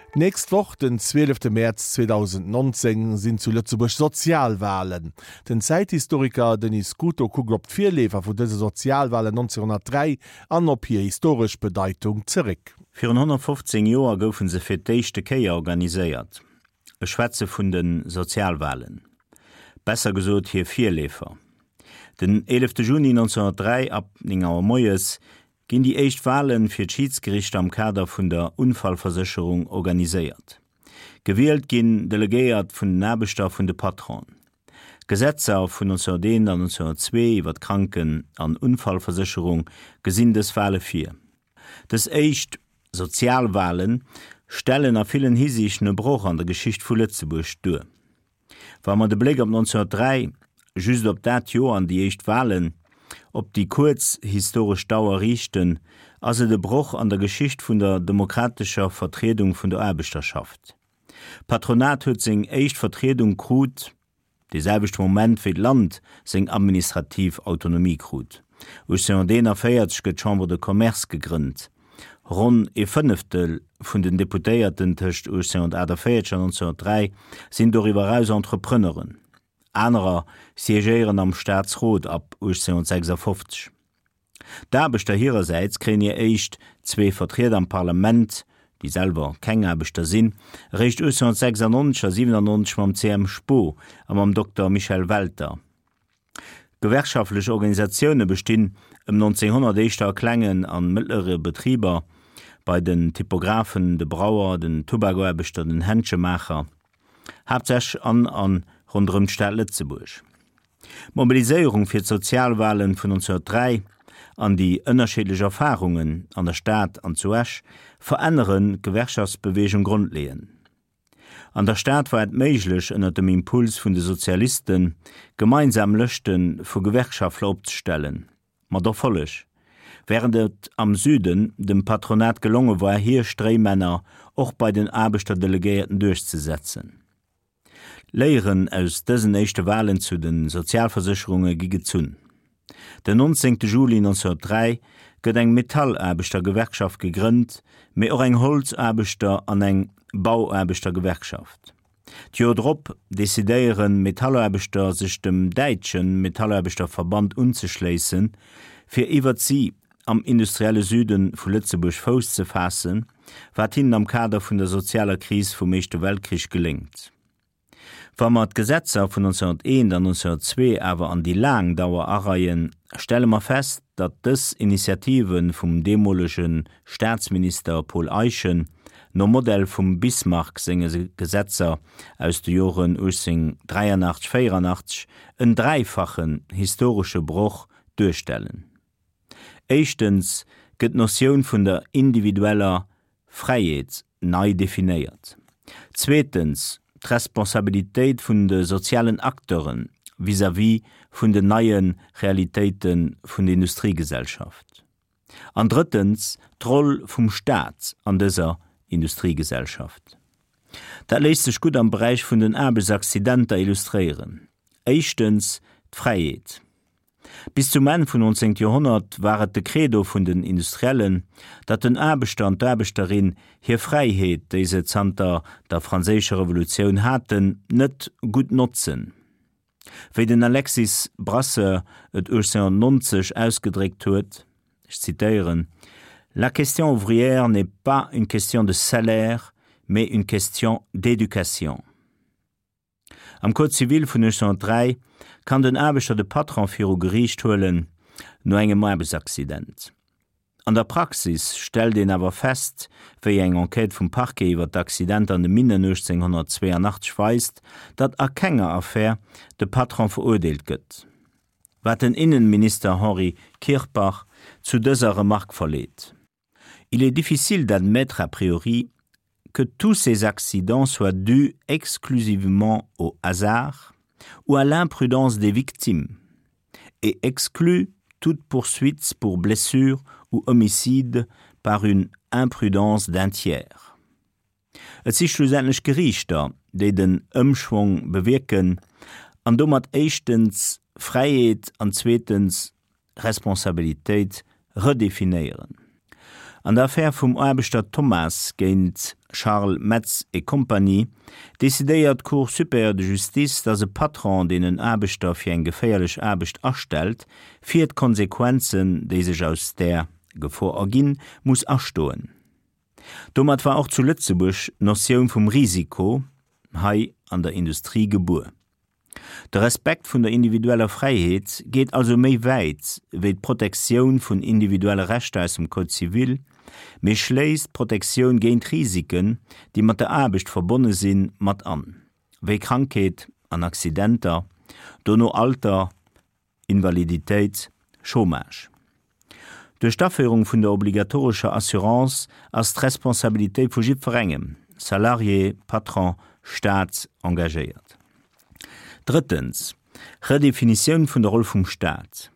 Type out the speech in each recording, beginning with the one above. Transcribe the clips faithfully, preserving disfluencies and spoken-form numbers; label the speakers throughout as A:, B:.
A: Nächst Woche, den zwölften März zweitausendneunzehn, sind zu Lützeburg Sozialwahlen. Den Zeithistoriker Denis Guto guckt op d'Vierlefer von diese Sozialwahlen neunzehnhundertdrei an op hier historisch Bedeutung zurück.
B: Für hundertfünfzehn Jahre goufen se fir d'éischte Keier organisiert. E Schwätze vun den Sozialwahlen. Besser gesot hier Vierlefer. Den elften Juni neunzehnhundertdrei ab Ningauer Moyes ginn die echt Wahlen fir d'Schiedsgericht am Kader vun der Unfallversicherung organisiert. Gewählt ginn delegéiert vun den Nabestoff vun de Patron. Gesetzer vun neunzehnhunderteins an neunzehnhundertzwei iwwer Kranken an Unfallversicherung gesinn des Wale vier. Des echt Sozialwahlen stellen a vielen hiesichen Bruch an der Geschicht vu Lützeburg dur. Wa man de Blick op neunzehnhundertdrei just op dat Jo an die echt Wahlen ob die kurz historisch Dauer richten, also de Bruch an der Geschicht vun der demokratischer Vertretung vun der Arbeiterschaft. Patronat huet seg echt Vertretung krut, dieselbecht Moment fir d Land seg administrativ Autonomie krut. Uch se an den erfeiert get Chambre de Commerce gegrünnt. Rund e Fünftel vun den Deputéierten tëcht neunzehnhundertachtzig an neunzehnhundertdrei sind doiwwer aus Entrepreneuren. Anderer siegeieren am Staatsrot ab neunzehnhundertsechsundfünfzig. Da bechter hiererseits kren ihr echt zwei Vertreter am Parlament, die selber keng abechter sinn, recht neunzehnhundertsechsundneunzig a siebenundneunzig mam C M Spo am am Doktor Michel Walter. Gewerkschaftliche Organisationen bestehen im neunzehnhundert eischter Klängen an mittlere Betrieber, bei den Typografen, de Brauer, den Tobagoerbechter, den Händschemacher, hauptsächlich an an rundum Stadt Lützeburg. Mobilisierung für Sozialwahlen von neunzehnhundertdrei an die unterschiedlichen Erfahrungen an der Stadt an zu Esch verändern Gewerkschaftsbewegung grundlehen. An der Stadt war es möglich, unter dem Impuls von den Sozialisten gemeinsam Löchten für Gewerkschaftler aufzustellen. Ma doch völlig. Während es am Süden dem Patronat gelungen war, hier Streimänner auch bei den Arbeiterdelegierten durchzusetzen. Lehren aus diesen ersten Wahlen zu den Sozialversicherungen gingen zu. Den neunzehnten Juli neunzehnhundertdrei gëtt eng Metallarbeitergewerkschaft gegrünnt, mit auch eng Holzarbeiter an eng Bauarbeitergewerkschaft. Tjodrop desideieren Metallarbeiter sich dem Deutschen Metallarbeiterverband unzuschließen, für iwwer sie am industrielle Süden vu Lützeburg Fuß zu fassen, wat ihnen am Kader vun der sozialer Krise vom Ersten Weltkrieg gelingt. Wenn man Gesetzer von neunzehnhunderteins an neunzehnhundertzwei aber an die Langdauer arreien, stellen wir fest, dass das Initiativen vom demolischen Staatsminister Paul Eichen no Modell vom Bismarck seine Gesetzer aus den Jahren achtzehnhundertdreiundachtzig vierundachtzig einen dreifachen historischen Bruch durchstellen. Erstens wird die Notion von der individueller Freiheit neu definiert. Zweitens die Responsabilität von den sozialen Akteuren vis-à-vis von den neuen Realitäten von der Industriegesellschaft. Und drittens die Rolle vom Staat an dieser Industriegesellschaft. Das lässt sich gut am Bereich von den Arbeitsaccidenten illustrieren. Erstens die Freiheit. Bis zum Ende vom neunzehnten Jahrhundert war es der Credo von den Industriellen, dass den Arbeiter und Arbeiterin hier Freiheit, die sie zanter der Französischen Revolution hatten, nicht gut nutzen. Wie den Alexis Brasseur et neunzehnhundertneunzig ausgedrückt hat, ich zitiere, La question ouvrière n'est pas une question de salaire, mais une question d'éducation. Am Code Zivil von neunzehnhundertdrei kann den Arbeiter de Patron für Gericht holen, nur engem Arbeitsaccident. An der Praxis stellt den aber fest, wie eng Enquete vom Parquet über d'Accident an de Minen neunzehnhundertzweiundachtzig weist, dat a kenger Affaire de Patron verurteilt gëtt. Wat den Innenminister Henri Kirchbach zu dieser Remarque verleiht. Il est difficile d'admettre a priori que tous ces accidents soient dus exclusivement au hasard ou à l'imprudence des victimes, et exclut toute poursuite pour blessure ou homicide par une imprudence d'un tiers. Es sind schlussendlich Gerichter, die den Umschwung bewirken, an dommat erstens Freiheit und zweitens Responsabilität redefinieren. An der Affaire vum Arbeiter Thomas géint Charles Metz et Compagnie desidéiert Cour supérieure de Justice, dat se Patron den en Arbeiter fir eng geféierlech Arbecht arstel, fir d Konsequenzen, déi sech aus der Gefahr erginn, muss erstoen. Domat war auch zu Lützebusch Notion vum Risiko, hei an der Industrie geboren. Der Respekt vun der individueller Freiheit geht also méi weit wie Protektion vun individueller Rechte aus dem Code Zivil, me schläst Protektion géint Risiken, die mat der Arbecht verbunden sinn, mat an, wie Krankheit, an Accidenter, Dono Alter, Invalidität, Chômage. Durch Stafferung vun der obligatorischer Assurance as Responsabilitéit vu jip verengem, Salarié, Patron, Staat engagéiert. Drittens, Redefinition vun der Rolle vum Staat.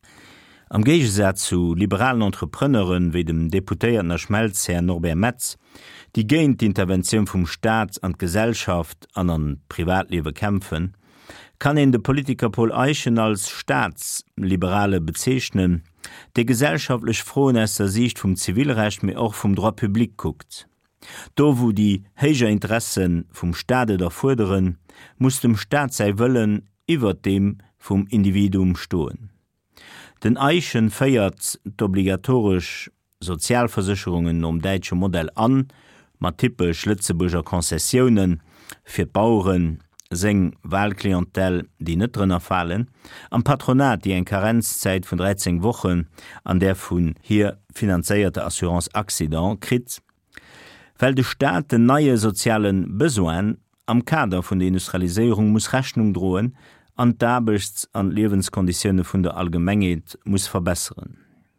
B: Am Gegensatz zu liberalen Entrepreneuren wie dem Deputéierten der Schmelz Herr Norbert Metz, die géint d'Intervention vum Staat an Gesellschaft an an Privatlewe kämpfen, kann en de Politiker Paul Eichen als staatsliberale bezeichnen, de gesellschaftlech frohnässer Sicht vum Zivilrecht mir auch vum Droit public guckt. Do wo die heiger Interessen vum Staate erforderen, muss dem Staat sei wëllen iwwer dem vum Individuum stoen. Den Eichen feiert d'obligatorisch Sozialversicherungen um deitsche Modell an, mat typisch Lützeburger Konzessionen fir Bauern, seng Wahlklientel, die net drin erfallen, am Patronat die en Karenzzeit vun dreizehn Wochen an der vun hier finanzéierte Assurance Accident krit, weil de Staat den neue sozialen Besoen am Kader vun der Industrialisierung muss Rechnung drohen, an d'Abechts an Lebenskonditionne vun der Allgemengheit muss verbessern.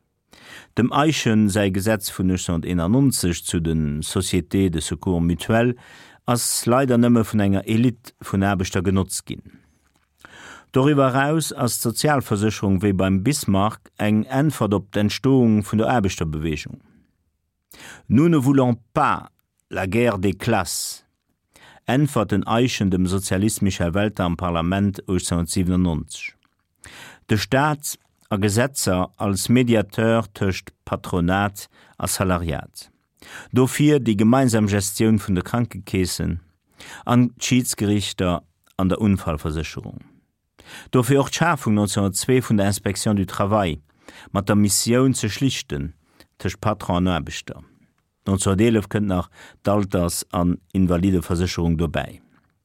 B: Dem Eichen sei Gesetz vun neunzehnhunderteinundneunzig zu den Société de Secours Mutuel ass leider nëmme vun enger Elit vun Arbechter genutzt ginn. Darüber hinaus als Sozialversicherung wie beim Bismarck eng Antwort op d'Entstoung vun der Arbeiterbewegung. Nous ne voulons pas la guerre des classes, entfert den Eichen dem sozialismischer Welt am Parlament achtzehnhundertsiebenundneunzig. De Staat a Gesetzer als Mediateur töcht Patronat a Salariat. Dofir die gemeinsame Gestion vun der Krankenkassen, an Schiedsgerichter an der Unfallversicherung. Dofir auch d'Schafung neunzehnhundertzwei vun der Inspektion du Travail, mat der Mission ze schlichten, tech Patron an Arbeiter. neunzehnhundertelf kënnt nach d'Alters an Invalideversicherung dabei.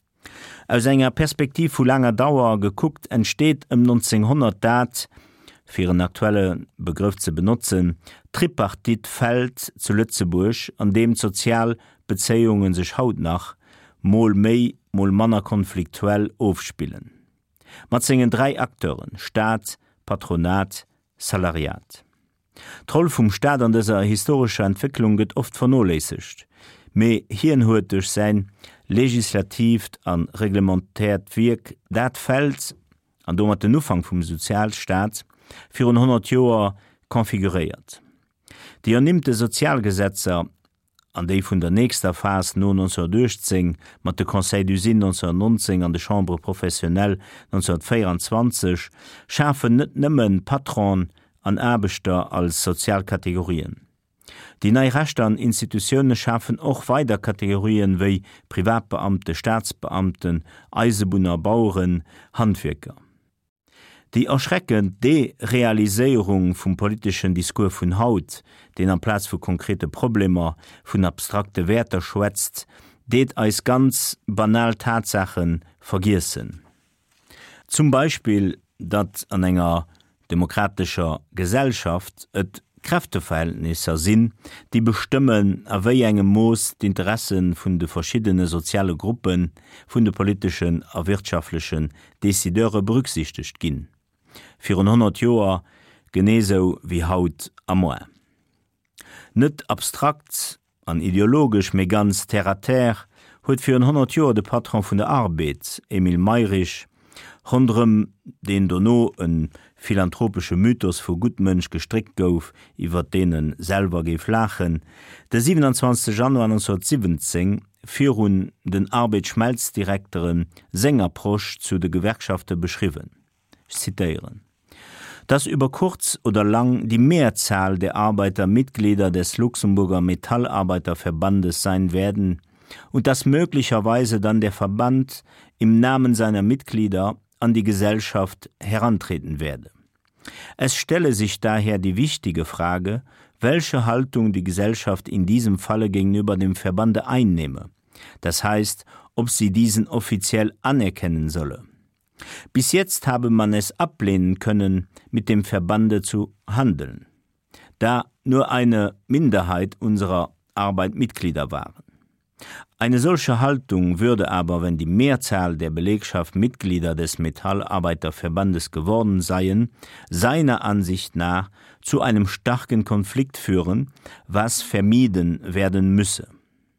B: Aus enger Perspektiv vu langer Dauer geguckt entsteht im neunzehnhundert dat, fir een aktuellen Begriff zu benutzen, Tripartitfeld zu Lützeburg, an dem Sozialbeziehungen sich haut nach mol méi mol manner konfliktuell aufspielen. Mat zingen drei Akteuren: Staat, Patronat, Salariat. Troll vum Staat an dieser historischer Entwicklung gëtt oft vernolesigt, méi hien huet durch sein legislativ an reglementärt Wirk dat Feld an do mat den Ufang vum Sozialstaat für hundert Joer konfiguriert. Die ernimmte Sozialgesetzer an déi vun der nächster Phase no neunzehnhundertzehn mat de Conseil du Sinn neunzehnhundertneunzehn an de Chambre professionell neunzehnhundertvierundzwanzig schafen net nëmmen Patron an Arbeiter als Sozialkategorien. Die neii Rechte an Institutionen schaffen auch weiter Kategorien wie Privatbeamte, Staatsbeamten, Eisebunner, Bauern, Handwerker. Die erschreckend Derealisierung vom politischen Diskurs vun Haut, den am Platz für konkrete Probleme vun abstrakte Werte schwätzt, det als ganz banal Tatsachen vergissen. Zum Beispiel, dat an enger demokratischer Gesellschaft et Kräfteverhältnisse sinn, die bestimmen aéi engem Moos d'Interessen vun de verschiedene soziale Gruppen vun de politischen a wirtschaftlichen Desideure berücksichtigt ginn. vierhundert Joer geneso wie haut amoer. Net abstrakt an ideologisch méi ganz terrater huet vierhundert Joer de Patron vun der Arbeit, Emil Meirich, rondrem den Donno een philanthropische Mythos vu Gutmënsch gestrickt gouf, iwwer denen selber geif lachen, der siebenundzwanzigsten Januar neunzehnhundertsiebzehn virun den Arbeitsschmelzdirektoren Sängerprosch zu de Gewerkschafte beschriwen. Ich zitieren. dass über kurz oder lang die Mehrzahl der Arbeitermitglieder des Luxemburger Metallarbeiterverbandes sein werden und dass möglicherweise dann der Verband im Namen seiner Mitglieder an die Gesellschaft herantreten werde. Es stelle sich daher die wichtige Frage, welche Haltung die Gesellschaft in diesem Falle gegenüber dem Verbande einnehme, das heißt, ob sie diesen offiziell anerkennen solle. Bis jetzt habe man es ablehnen können, mit dem Verbande zu handeln, da nur eine Minderheit unserer Arbeitmitglieder waren. Eine solche Haltung würde aber, wenn die Mehrzahl der Belegschaft Mitglieder des Metallarbeiterverbandes geworden seien, seiner Ansicht nach zu einem starken Konflikt führen, was vermieden werden müsse.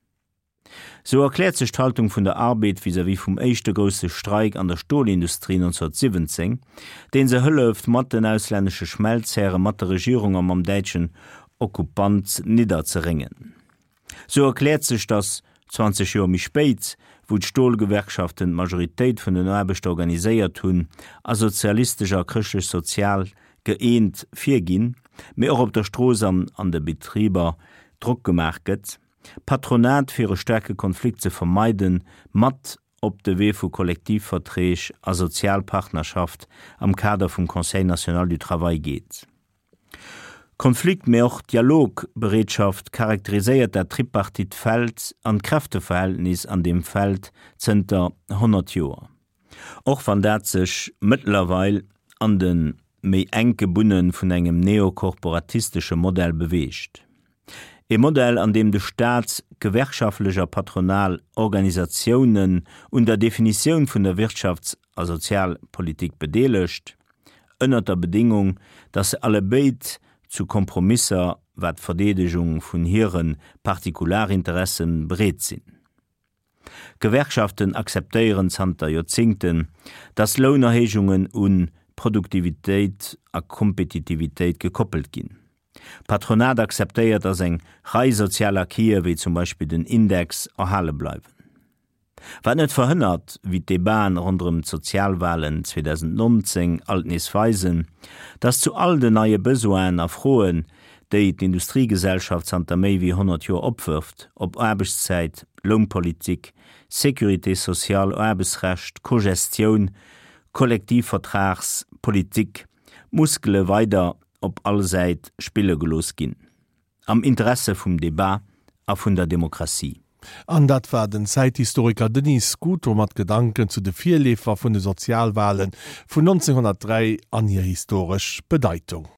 B: So erklärt sich die Haltung von der Arbeit vis-à-vis vom ersten größten Streik an der Stahlindustrie neunzehnhundertsiebzehn, den sie hilft, mit den ausländischen Schmelzherren, mit der Regierung und am deutschen Okkupant niederzuringen. So erklärt sich das zwanzig Jahre mich spät, wo die Stahlgewerkschaften die Majorität von den Arbeiter organisiert haben, als sozialistischer, christlich-sozial geeint viergehen, mehr auch auf der Straße an den Betrieben Druck gemacht wird, Patronat für ihre starke Konflikte zu vermeiden, matt ob de Weg von Kollektivverträgen a Sozialpartnerschaft am Kader vom Conseil National du Travail geht. Konflikt mehr auch Dialogbereitschaft charakterisiert der Tripartitfeld an Kräfteverhältnis an dem Feld zenter hundert Jahre. Auch wenn das sich mittlerweile an den mehr eng gebunden von einem neokorporatistischen Modell bewegt. Ein Modell, an dem der Staat gewerkschaftlicher Patronal Organisationen und der Definition von der Wirtschafts- und Sozialpolitik bedeligt, unter der Bedingung, dass alle beid zu Kompromissen wat Verteidigung von ihren Partikularinteressen bereit sind. Gewerkschaften akzeptieren seit Jahrzehnten, dass Lohnerhöhungen und Produktivität und Kompetitivität gekoppelt gehen. Patronat akzeptiert, dass eng Reihe sozialer Kier wie zum Beispiel den Index erhalten bleiben. Was nicht verhindert, wie die Debatten rund um Sozialwahlen zwanzig neunzehn altnis weisen, dass zu all den neuen Besoinen erfroen, die die Industriegesellschaft seit mehr wie hundert Jahren abwirft, ob Arbeitszeit, Lohnpolitik, Security Sozial, Arbeitsrecht, Kogestion, Kollektivvertragspolitik, Muskele weiter op all Seite Spiele gelos gin. Am Interesse vum Debat a vun der Demokratie.
A: An dat war den Zeithistoriker Denis Scuto mat Gedanken zu de Vierlefer vun de Sozialwahlen vun neunzehnhundertdrei an ihr historisch Bedeutung.